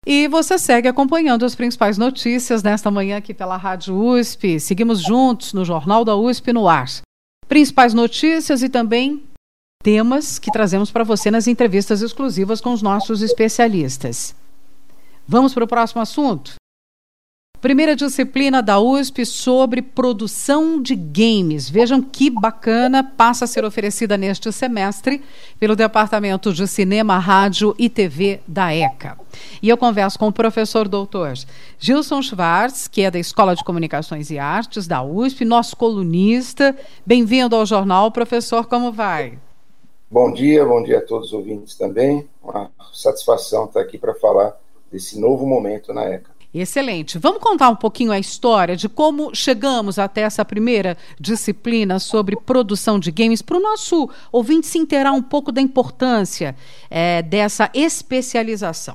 E você segue acompanhando as principais notícias nesta manhã aqui pela Rádio USP. Seguimos juntos no Jornal da USP no ar. Principais notícias e também temas que trazemos para você nas entrevistas exclusivas com os nossos especialistas. Vamos para o próximo assunto? Primeira disciplina da USP sobre produção de games. Vejam que bacana, passa a ser oferecida neste semestre pelo Departamento de Cinema, Rádio e TV da ECA. E eu converso com o professor doutor Gilson Schwartz, que é da Escola de Comunicações e Artes da USP, nosso colunista. Bem-vindo ao jornal, professor, como vai? Bom dia a todos os ouvintes também. Uma satisfação estar aqui para falar desse novo momento na ECA. Excelente. Vamos contar um pouquinho a história de como chegamos até essa primeira disciplina sobre produção de games, para o nosso ouvinte se inteirar um pouco da importância dessa especialização.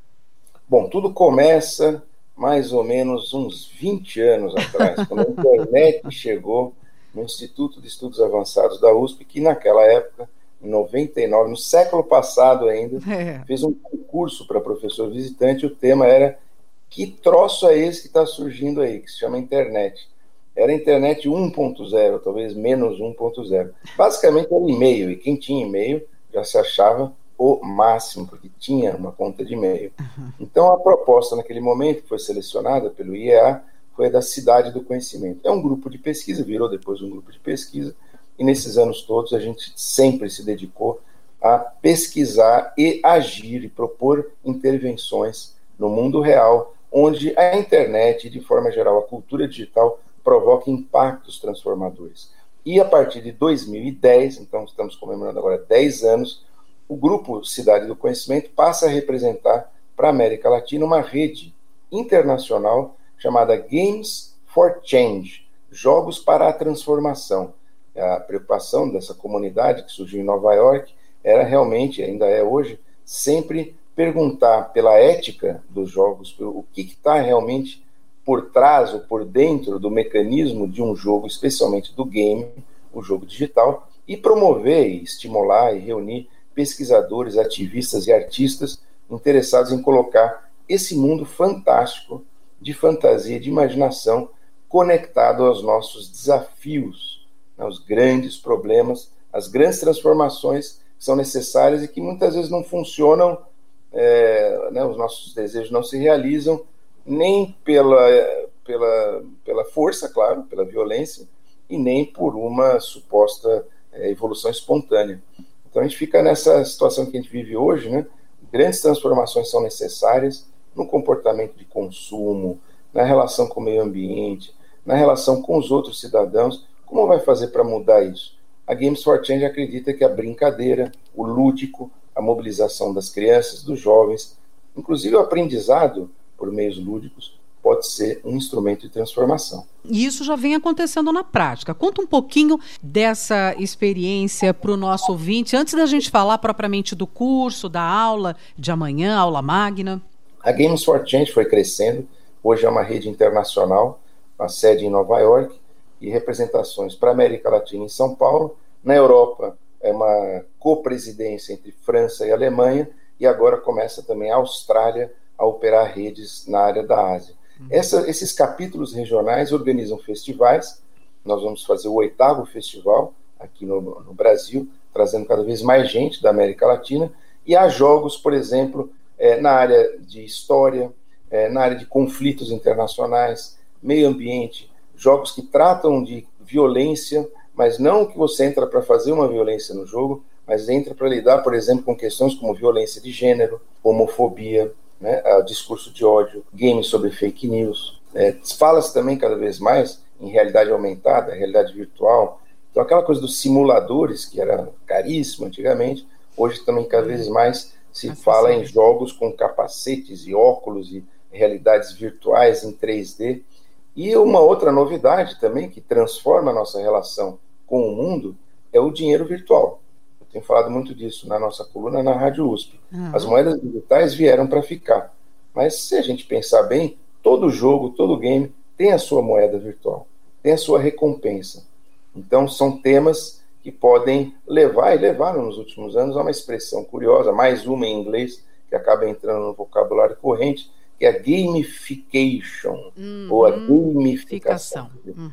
Bom, tudo começa mais ou menos uns 20 anos atrás, quando a internet chegou no Instituto de Estudos Avançados da USP, que naquela época, em 99, no século passado ainda, fez um concurso para professor visitante. O tema era: que troço é esse que está surgindo aí, que se chama internet? Era a internet 1.0, talvez menos 1.0. Basicamente era e-mail, e quem tinha e-mail já se achava o máximo, porque tinha uma conta de e-mail. Então a proposta naquele momento, que foi selecionada pelo IEA, foi a da Cidade do Conhecimento. É um grupo de pesquisa, virou depois um grupo de pesquisa, e nesses anos todos a gente sempre se dedicou a pesquisar e agir e propor intervenções no mundo real, onde a internet e, de forma geral, a cultura digital provoca impactos transformadores. E a partir de 2010, então estamos comemorando agora 10 anos, o Grupo Cidade do Conhecimento passa a representar para a América Latina uma rede internacional chamada Games for Change, Jogos para a Transformação. A preocupação dessa comunidade que surgiu em Nova York era realmente, ainda é hoje, sempre perguntar pela ética dos jogos, o que está realmente por trás ou por dentro do mecanismo de um jogo, especialmente do game, o jogo digital, e promover, e estimular e reunir pesquisadores, ativistas e artistas interessados em colocar esse mundo fantástico de fantasia, de imaginação, conectado aos nossos desafios, os grandes problemas, as grandes transformações que são necessárias e que muitas vezes não funcionam. Os nossos desejos não se realizam nem pela força, claro, pela violência, e nem por uma suposta evolução espontânea. Então a gente fica nessa situação que a gente vive hoje, né? Grandes transformações são necessárias no comportamento de consumo, na relação com o meio ambiente, na relação com os outros cidadãos. Como vai fazer para mudar isso? A Games for Change acredita que a brincadeira, o lúdico, a mobilização das crianças, dos jovens, inclusive o aprendizado por meios lúdicos, pode ser um instrumento de transformação. E isso já vem acontecendo na prática. Conta um pouquinho dessa experiência para o nosso ouvinte, antes da gente falar propriamente do curso, da aula de amanhã, aula magna. A Games for Change foi crescendo, hoje é uma rede internacional, a sede em Nova York, e representações para a América Latina em São Paulo. Na Europa, é uma copresidência entre França e Alemanha, e agora começa também a Austrália a operar redes na área da Ásia. Esses capítulos regionais organizam festivais. Nós vamos fazer o 8º festival aqui no Brasil, trazendo cada vez mais gente da América Latina, e há jogos, por exemplo, na área de história, na área de conflitos internacionais, meio ambiente, jogos que tratam de violência, mas não que você entra para fazer uma violência no jogo, mas entra para lidar, por exemplo, com questões como violência de gênero, homofobia, discurso de ódio, games sobre fake news. Fala-se também cada vez mais em realidade aumentada, realidade virtual. Então aquela coisa dos simuladores, que era caríssimo antigamente, hoje também cada vez mais se fala em jogos com capacetes e óculos e realidades virtuais em 3D. E uma outra novidade também que transforma a nossa relação com o mundo é o dinheiro virtual. Eu tenho falado muito disso na nossa coluna na Rádio USP. As moedas digitais vieram para ficar. Mas se a gente pensar bem, todo jogo, todo game tem a sua moeda virtual, tem a sua recompensa. Então são temas que podem levar, e levaram nos últimos anos, a uma expressão curiosa, mais uma em inglês, que que acaba entrando no vocabulário corrente, que é a gamification, ou a gamificação.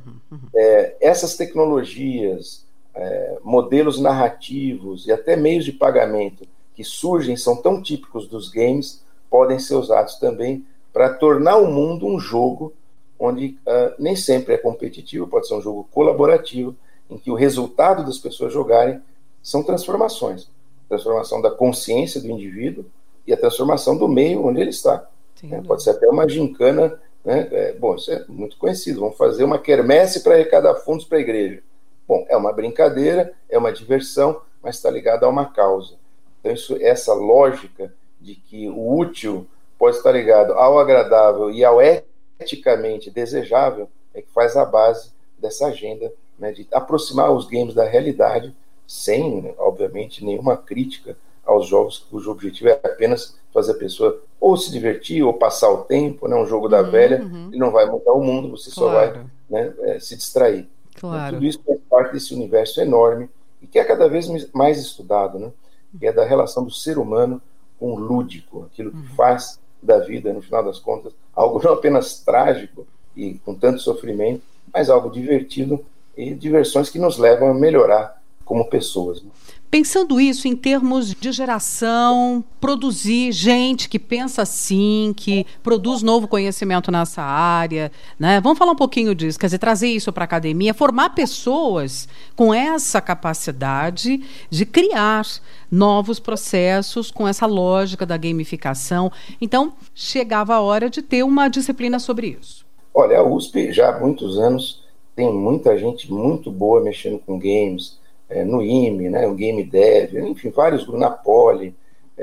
Essas tecnologias, modelos narrativos e até meios de pagamento que surgem, são tão típicos dos games, podem ser usados também para tornar o mundo um jogo onde nem sempre é competitivo, pode ser um jogo colaborativo, em que o resultado das pessoas jogarem são transformações. Transformação da consciência do indivíduo e a transformação do meio onde ele está. Pode ser até uma gincana, né? Bom, isso é muito conhecido. Vamos fazer uma quermesse para arrecadar fundos para a igreja. Bom, é uma brincadeira, é uma diversão, mas está ligada a uma causa. Então, essa lógica de que o útil pode estar ligado ao agradável e ao eticamente desejável é que faz a base dessa agenda, né, de aproximar os games da realidade, sem, obviamente, nenhuma crítica aos jogos cujo objetivo é apenas fazer a pessoa ou se divertir ou passar o tempo, né, um jogo da velha, ele não vai mudar o mundo, você só vai, né, se distrair. Então, tudo isso faz parte desse universo enorme e que é cada vez mais estudado, né, que é da relação do ser humano com o lúdico, aquilo que faz da vida, no final das contas, algo não apenas trágico e com tanto sofrimento, mas algo divertido e diversões que nos levam a melhorar como pessoas, né? Pensando isso em termos de geração, produzir gente que pensa assim, que produz novo conhecimento nessa área, né? Vamos falar um pouquinho disso, quer dizer, trazer isso para a academia, formar pessoas com essa capacidade de criar novos processos com essa lógica da gamificação. Então, chegava a hora de ter uma disciplina sobre isso. Olha, a USP já há muitos anos tem muita gente muito boa mexendo com games, no IME, né, o Game Dev, enfim, vários grupos, na Poli,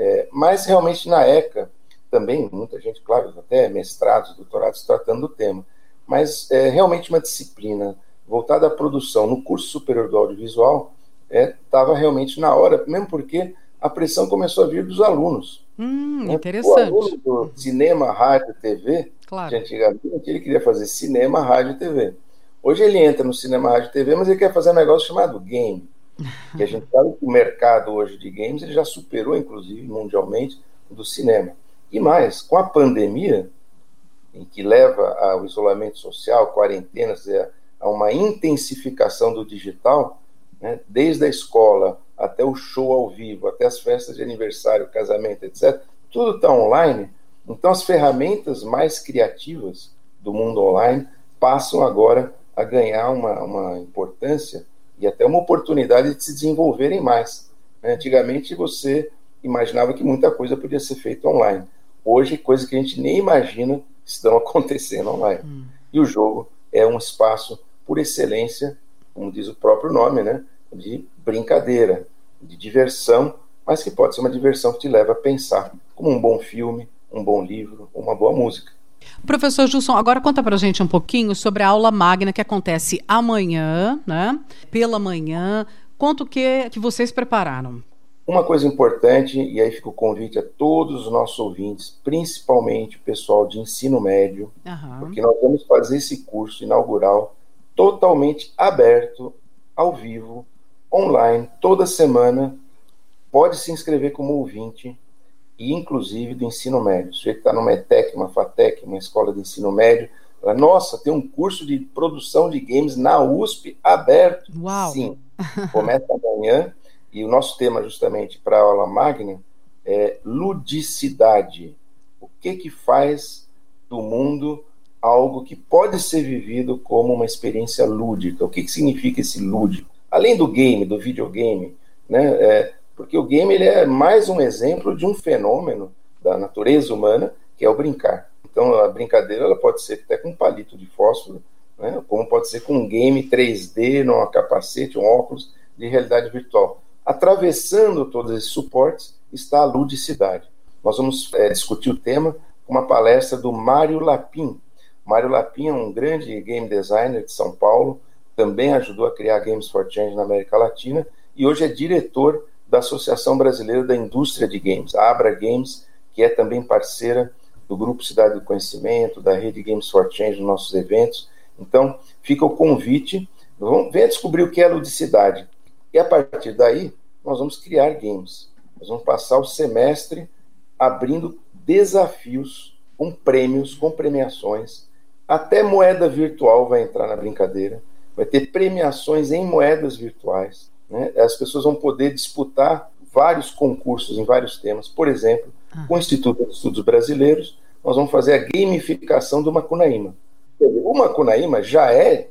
mas realmente na ECA também, muita gente, claro, até mestrados, doutorados tratando do tema, mas realmente uma disciplina voltada à produção no curso superior do audiovisual estava realmente na hora, mesmo porque a pressão começou a vir dos alunos. Né? Interessante. O aluno do cinema, rádio, TV, claro, de antigamente, ele queria fazer cinema, rádio e TV. Hoje ele entra no cinema, rádio e TV, mas ele quer fazer um negócio chamado game. Que a gente sabe que o mercado hoje de games ele já superou, inclusive, mundialmente, o do cinema. E mais, com a pandemia, em que leva ao isolamento social, quarentenas, a uma intensificação do digital, né, desde a escola até o show ao vivo, até as festas de aniversário, casamento, etc., tudo está online. Então, as ferramentas mais criativas do mundo online passam agora a ganhar uma importância e até uma oportunidade de se desenvolverem mais. Antigamente, você imaginava que muita coisa podia ser feita online. Hoje, coisas que a gente nem imagina estão acontecendo online. E o jogo é um espaço, por excelência, como diz o próprio nome, né, de brincadeira, de diversão, mas que pode ser uma diversão que te leva a pensar, como um bom filme, um bom livro, uma boa música. Professor Gilson, agora conta pra gente um pouquinho sobre a aula magna que acontece amanhã, né? Pela manhã. Conta o que vocês prepararam. Uma coisa importante, e aí fica o convite a todos os nossos ouvintes, principalmente o pessoal de ensino médio, porque nós vamos fazer esse curso inaugural totalmente aberto, ao vivo, online, toda semana. Pode se inscrever como ouvinte, e inclusive do ensino médio. Se você está numa ETEC, uma FATEC, uma escola de ensino médio, fala, nossa, tem um curso de produção de games na USP aberto. Uau. Sim, começa amanhã, e o nosso tema justamente para a aula magna é ludicidade. O que faz do mundo algo que pode ser vivido como uma experiência lúdica? O que significa esse lúdico? Além do game, do videogame, né? Porque o game ele é mais um exemplo de um fenômeno da natureza humana, que é o brincar. Então, a brincadeira ela pode ser até com um palito de fósforo, né? Como pode ser com um game 3D, num capacete, um óculos de realidade virtual. Atravessando todos esses suportes está a ludicidade. Nós vamos discutir o tema com uma palestra do Mário Lapin. Mário Lapin é um grande game designer de São Paulo, também ajudou a criar Games for Change na América Latina e hoje é diretor da Associação Brasileira da Indústria de Games, a Abra Games, que é também parceira do Grupo Cidade do Conhecimento, da Rede Games for Change nos nossos eventos. Então, fica o convite, venha descobrir o que é ludicidade. E a partir daí, nós vamos criar games. Nós vamos passar o semestre abrindo desafios com prêmios, com premiações. Até moeda virtual vai entrar na brincadeira. Vai ter premiações em moedas virtuais, né? As pessoas vão poder disputar vários concursos em vários temas. Por exemplo, com o Instituto de Estudos Brasileiros, nós vamos fazer a gamificação do Macunaíma. O Macunaíma já é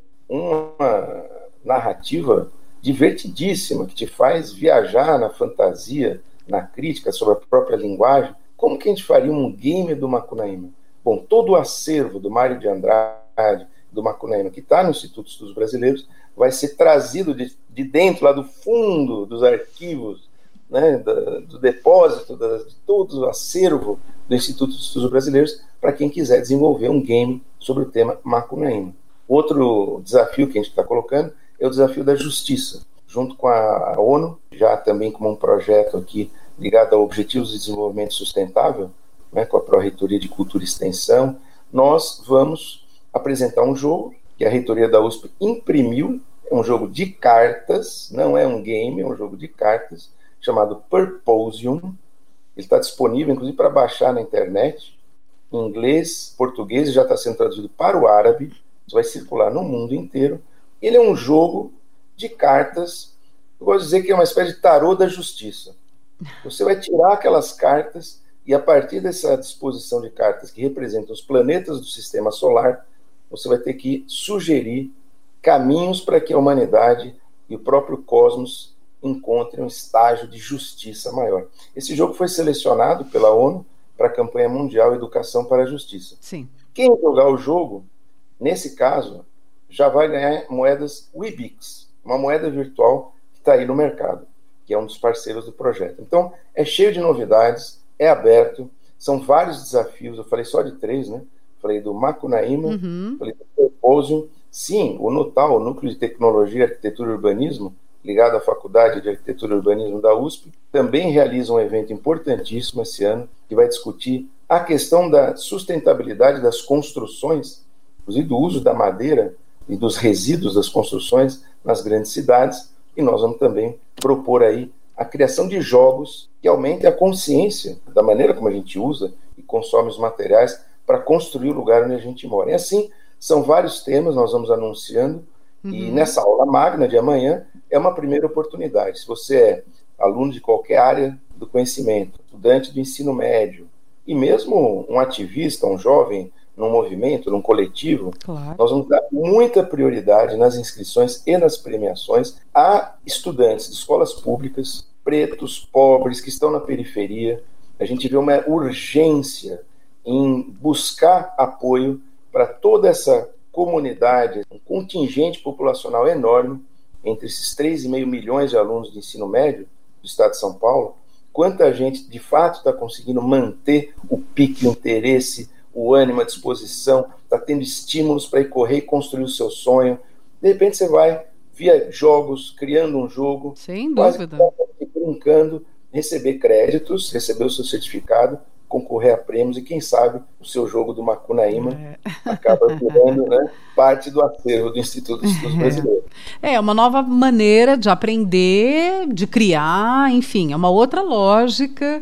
uma narrativa divertidíssima, que te faz viajar na fantasia, na crítica sobre a própria linguagem. Como que a gente faria um game do Macunaíma? Bom, todo o acervo do Mário de Andrade, do Macunaíma, que está no Instituto de Estudos Brasileiros, vai ser trazido de dentro, lá do fundo dos arquivos, né, do depósito, de todo o acervo do Instituto de Estudos Brasileiros, para quem quiser desenvolver um game sobre o tema Macunaíma. Outro desafio que a gente está colocando é o desafio da justiça, junto com a ONU, já também como um projeto aqui ligado a Objetivos de Desenvolvimento Sustentável, né, com a Pró-Reitoria de Cultura e Extensão. Nós vamos apresentar um jogo que a reitoria da USP imprimiu, é um jogo de cartas, não é um game, é um jogo de cartas, chamado Purposium. Ele está disponível, inclusive, para baixar na internet, em inglês, português, e já está sendo traduzido para o árabe. Isso vai circular no mundo inteiro. Ele é um jogo de cartas, eu gosto de dizer que é uma espécie de tarô da justiça. Você vai tirar aquelas cartas e, a partir dessa disposição de cartas que representam os planetas do sistema solar, você vai ter que sugerir caminhos para que a humanidade e o próprio cosmos encontrem um estágio de justiça maior. Esse jogo foi selecionado pela ONU para a campanha mundial Educação para a Justiça. Sim. Quem jogar o jogo, nesse caso, já vai ganhar moedas Webix, uma moeda virtual que está aí no mercado, que é um dos parceiros do projeto. Então, é cheio de novidades, é aberto, são vários desafios. Eu falei só de 3, né? Falei do Macunaíma, falei do Purposium. Sim, o NUTAL, o Núcleo de Tecnologia, Arquitetura e Urbanismo, ligado à Faculdade de Arquitetura e Urbanismo da USP, também realiza um evento importantíssimo esse ano, que vai discutir a questão da sustentabilidade das construções, inclusive do uso da madeira e dos resíduos das construções nas grandes cidades, e nós vamos também propor aí a criação de jogos que aumentem a consciência da maneira como a gente usa e consome os materiais para construir o lugar onde a gente mora. E assim, são vários temas, nós vamos anunciando, e nessa aula magna de amanhã é uma primeira oportunidade. Se você é aluno de qualquer área do conhecimento, estudante do ensino médio, e mesmo um ativista, um jovem, num movimento, num coletivo, claro, nós vamos dar muita prioridade nas inscrições e nas premiações a estudantes de escolas públicas, pretos, pobres, que estão na periferia. A gente vê uma urgência em buscar apoio para toda essa comunidade, um contingente populacional enorme, entre esses 3,5 milhões de alunos de ensino médio do estado de São Paulo. Quanta gente de fato está conseguindo manter o pique, o interesse, o ânimo, a disposição, está tendo estímulos para ir correr e construir o seu sonho. De repente você vai, via jogos, criando um jogo, sem dúvida, brincando, receber créditos, receber o seu certificado, concorrer a prêmios e, quem sabe, o seu jogo do Macunaíma acaba virando, né, parte do acervo do Instituto de Estudos Brasileiros. É uma nova maneira de aprender, de criar, enfim, é uma outra lógica,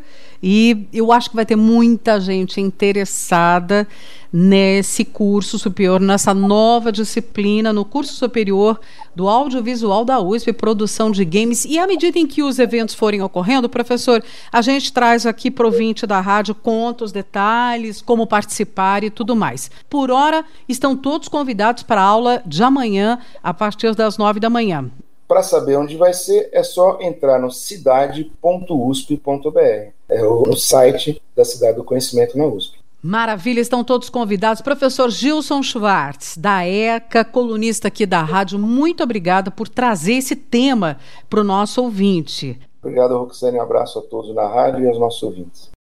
e eu acho que vai ter muita gente interessada nesse curso superior, nessa nova disciplina, no curso superior do audiovisual da USP, produção de games. E à medida em que os eventos forem ocorrendo, professor, a gente traz aqui para o ouvinte da rádio, conta os detalhes, como participar e tudo mais. Por hora, estão todos convidados para a aula de amanhã, a partir das 9 da manhã. Para saber onde vai ser, é só entrar no cidade.usp.br. É o site da Cidade do Conhecimento na USP. Maravilha, estão todos convidados. Professor Gilson Schwartz, da ECA, colunista aqui da rádio, muito obrigada por trazer esse tema para o nosso ouvinte. Obrigado, Roxane. Um abraço a todos na rádio e aos nossos ouvintes.